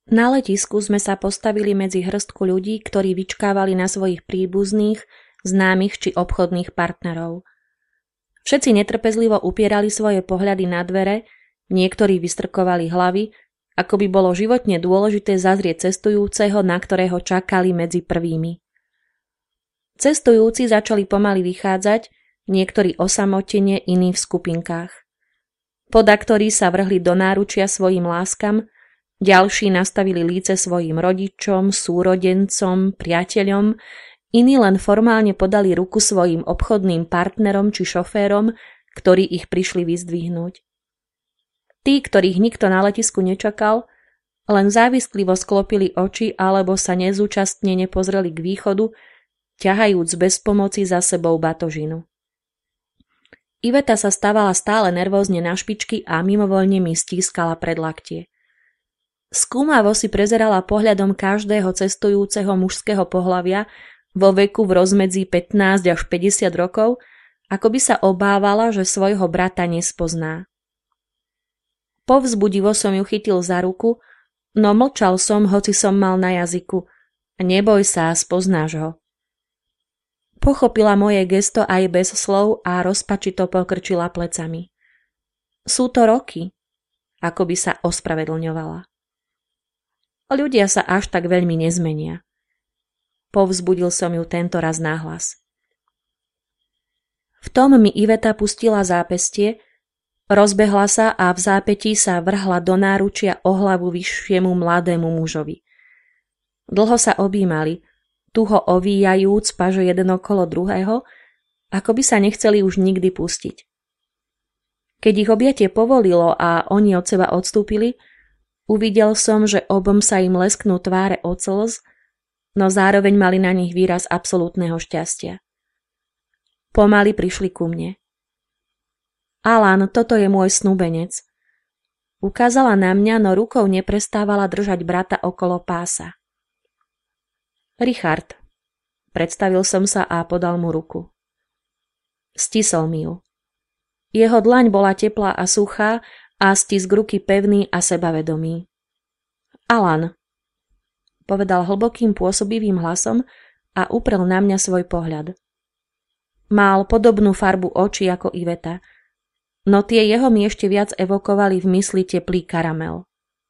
Na letisku sme sa postavili medzi hrstku ľudí, ktorí vyčkávali na svojich príbuzných, známych či obchodných partnerov. Všetci netrpezlivo upierali svoje pohľady na dvere, niektorí vystrkovali hlavy, ako by bolo životne dôležité zazrieť cestujúceho, na ktorého čakali medzi prvými. Cestujúci začali pomaly vychádzať, niektorí osamotene, iní v skupinkách. Podaktori sa vrhli do náručia svojim láskam, ďalší nastavili líce svojim rodičom, súrodencom, priateľom, iní len formálne podali ruku svojim obchodným partnerom či šoférom, ktorí ich prišli vyzdvihnúť. Tí, ktorých nikto na letisku nečakal, len závislivo sklopili oči alebo sa nezúčastnene pozreli k východu, ťahajúc bez pomoci za sebou batožinu. Iveta sa stávala stále nervózne na špičky a mimovoľne mi stískala predlaktie. Skúmavo si prezerala pohľadom každého cestujúceho mužského pohlavia vo veku v rozmedzi 15 až 50 rokov, ako by sa obávala, že svojho brata nespozná. Povzbudivo som ju chytil za ruku, no mlčal som, hoci som mal na jazyku. Neboj sa, spoznáš ho. Pochopila moje gesto aj bez slov a rozpačito pokrčila plecami. Sú to roky, ako by sa ospravedlňovala. Ľudia sa až tak veľmi nezmenia. Povzbudil som ju tento raz nahlas. V tom mi Iveta pustila zápestie, rozbehla sa a v zápätí sa vrhla do náručia o hlavu vyššiemu mladému mužovi. Dlho sa objímali, tuho ovíjajúc paže jeden okolo druhého, ako by sa nechceli už nikdy pustiť. Keď ich objatie povolilo a oni od seba odstúpili, uvidel som, že obom sa im lesknú tváre od slz, no zároveň mali na nich výraz absolútneho šťastia. Pomaly prišli ku mne. Alan, toto je môj snúbenec. Ukázala na mňa, no rukou neprestávala držať brata okolo pása. Richard. Predstavil som sa a podal mu ruku. Stisol mi ju. Jeho dlaň bola teplá a suchá a stisk ruky pevný a sebavedomý. Alan, povedal hlbokým pôsobivým hlasom a uprel na mňa svoj pohľad. Mal podobnú farbu očí ako Iveta, no tie jeho mi ešte viac evokovali v mysli teplý karamel.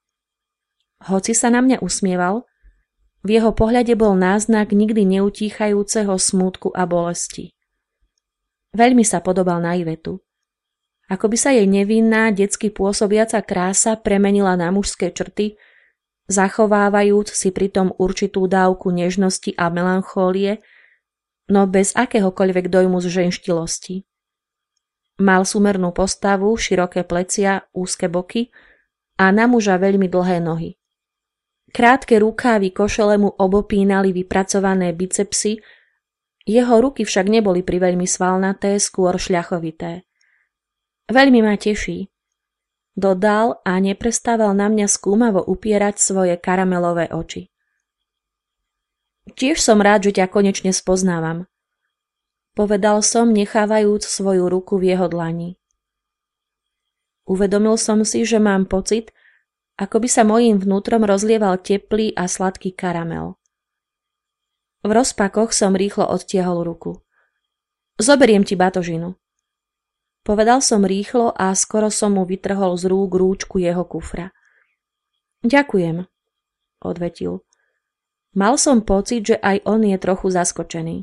Hoci sa na mňa usmieval, v jeho pohľade bol náznak nikdy neutíchajúceho smútku a bolesti. Veľmi sa podobal na Ivetu. Ako by sa jej nevinná, detsky pôsobiaca krása premenila na mužské črty, zachovávajúc si pritom určitú dávku nežnosti a melanchólie, no bez akéhokoľvek dojmu z ženštilosti. Mal súmernú postavu, široké plecia, úzke boky a na muža veľmi dlhé nohy. Krátke rukávy košele mu obopínali vypracované bicepsy, jeho ruky však neboli priveľmi svalnaté, skôr šľachovité. Veľmi ma teší, dodal a neprestával na mňa skúmavo upierať svoje karamelové oči. Tiež som rád, že ťa konečne spoznávam, povedal som, nechávajúc svoju ruku v jeho dlani. Uvedomil som si, že mám pocit, ako by sa mojím vnútrom rozlieval teplý a sladký karamel. V rozpakoch som rýchlo odtiahol ruku. Zoberiem ti batožinu. Povedal som rýchlo a skoro som mu vytrhol z rúk rúčku jeho kufra. Ďakujem, odvetil. Mal som pocit, že aj on je trochu zaskočený.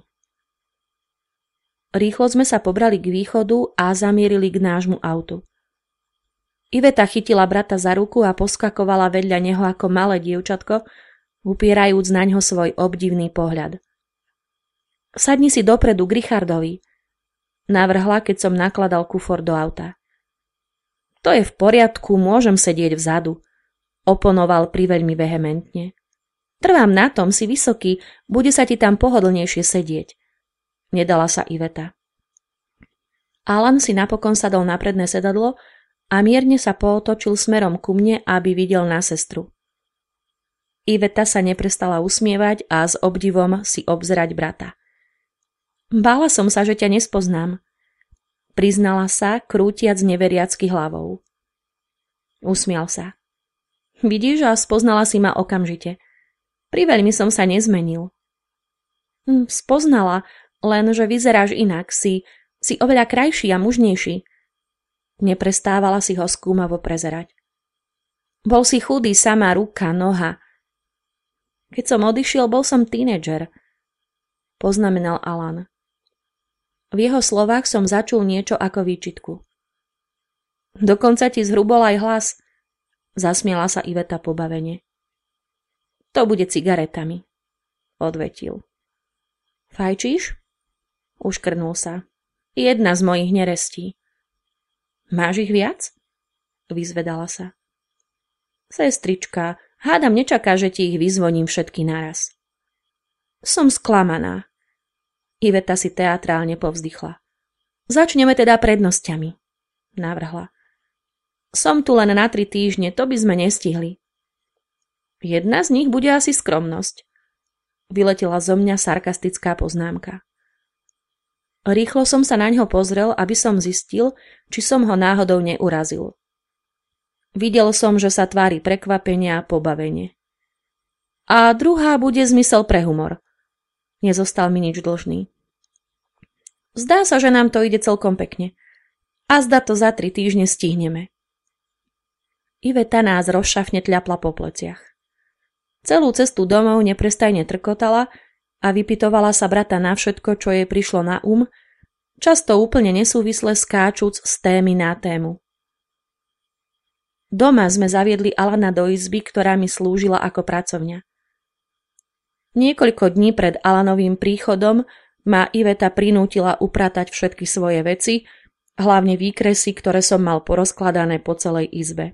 Rýchlo sme sa pobrali k východu a zamierili k nášmu autu. Iveta chytila brata za ruku a poskakovala vedľa neho ako malé dievčatko, upierajúc naňho svoj obdivný pohľad. Sadni si dopredu k Richardovi, navrhla, keď som nakladal kufor do auta. To je v poriadku, môžem sedieť vzadu, oponoval priveľmi vehementne. Trvám na tom, si vysoký, bude sa ti tam pohodlnejšie sedieť. Nedala sa Iveta. Alan si napokon sadol na predné sedadlo a mierne sa pootočil smerom ku mne, aby videl na sestru. Iveta sa neprestala usmievať a s obdivom si obzerať brata. Bála som sa, že ťa nespoznám, priznala sa, krútiac neveriacky hlavou. Usmial sa. Vidíš, a spoznala si ma okamžite. Priveľmi som sa nezmenil. Spoznala, len že vyzeráš inak, si oveľa krajší a mužnejší. Neprestávala si ho skúmavo prezerať. Bol si chudý, samá ruka, noha. Keď som odišiel, bol som tínedžer, poznamenal Alan. V jeho slovách som začul niečo ako výčitku. Dokonca ti zhrubol aj hlas, zasmiala sa Iveta pobavene. To bude cigaretami, odvetil. Fajčíš? Uškrnul sa. Jedna z mojich nerestí. Máš ich viac? Vyzvedala sa. Sestrička, hádam nečaká, že ti ich vyzvoním všetky naraz. Som sklamaná. Iveta si teatrálne povzdychla. Začneme teda prednosťami, navrhla. Som tu len na 3 týždne, to by sme nestihli. Jedna z nich bude asi skromnosť. Vyletela zo mňa sarkastická poznámka. Rýchlo som sa naňho pozrel, aby som zistil, či som ho náhodou neurazil. Videl som, že sa tvári prekvapenia a pobavenie. A druhá bude zmysel pre humor. Nezostal mi nič dlžný. Zdá sa, že nám to ide celkom pekne. A zda to za 3 týždne stihneme. Iveta nás rozšafne tľapla po pleciach. Celú cestu domov neprestajne trkotala a vypytovala sa brata na všetko, čo jej prišlo na často úplne nesúvisle skáčuc z témy na tému. Doma sme zaviedli Alana do izby, ktorá mi slúžila ako pracovňa. Niekoľko dní pred Alanovým príchodom ma Iveta prinútila upratať všetky svoje veci, hlavne výkresy, ktoré som mal porozkladané po celej izbe.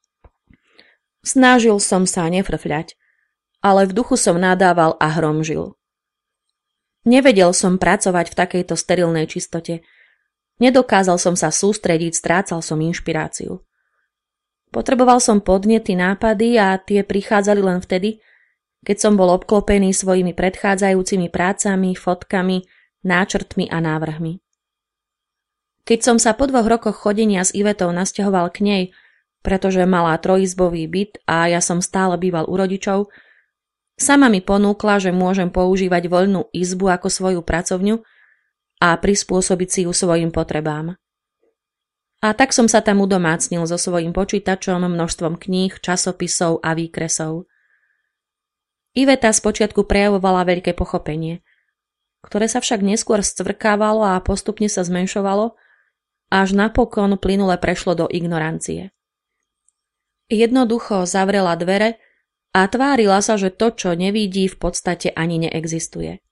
Snažil som sa nefrfľať, ale v duchu som nadával a hromžil. Nevedel som pracovať v takejto sterilnej čistote. Nedokázal som sa sústrediť, strácal som inšpiráciu. Potreboval som podnety, nápady a tie prichádzali len vtedy, keď som bol obklopený svojimi predchádzajúcimi prácami, fotkami, náčrtmi a návrhmi. Keď som sa po 2 rokoch chodenia s Ivetou nasťahoval k nej, pretože mala 3-izbový byt a ja som stále býval u rodičov, sama mi ponúkla, že môžem používať voľnú izbu ako svoju pracovňu a prispôsobiť si ju svojim potrebám. A tak som sa tam udomácnil so svojím počítačom, množstvom kníh, časopisov a výkresov. Iveta spočiatku prejavovala veľké pochopenie, ktoré sa však neskôr scvrkávalo a postupne sa zmenšovalo, až napokon plynule prešlo do ignorancie. Jednoducho zavrela dvere a tvárila sa, že to, čo nevidí, v podstate ani neexistuje.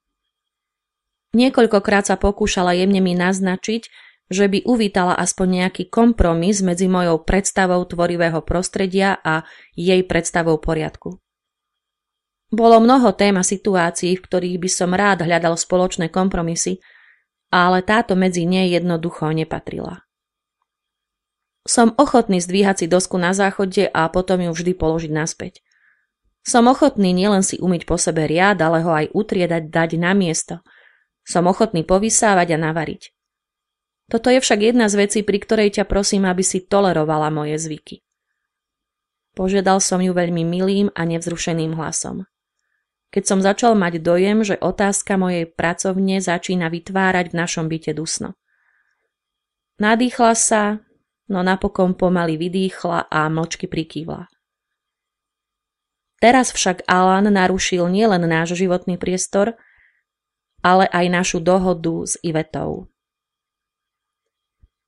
Niekoľkokrát sa pokúšala jemne mi naznačiť, že by uvítala aspoň nejaký kompromis medzi mojou predstavou tvorivého prostredia a jej predstavou poriadku. Bolo mnoho tém a situácií, v ktorých by som rád hľadal spoločné kompromisy, ale táto medzi ne jednoducho nepatrila. Som ochotný zdvíhať si dosku na záchode a potom ju vždy položiť naspäť. Som ochotný nielen si umyť po sebe riad, ale ho aj utriedať, dať na miesto. Som ochotný povysávať a navariť. Toto je však jedna z vecí, pri ktorej ťa prosím, aby si tolerovala moje zvyky. Požiadal som ju veľmi milým a nevzrušeným hlasom. Keď som začal mať dojem, že otázka mojej pracovne začína vytvárať v našom byte dusno. Nadýchla sa, no napokon pomaly vydýchla a mlčky prikývla. Teraz však Alan narušil nielen náš životný priestor, ale aj našu dohodu s Ivetou.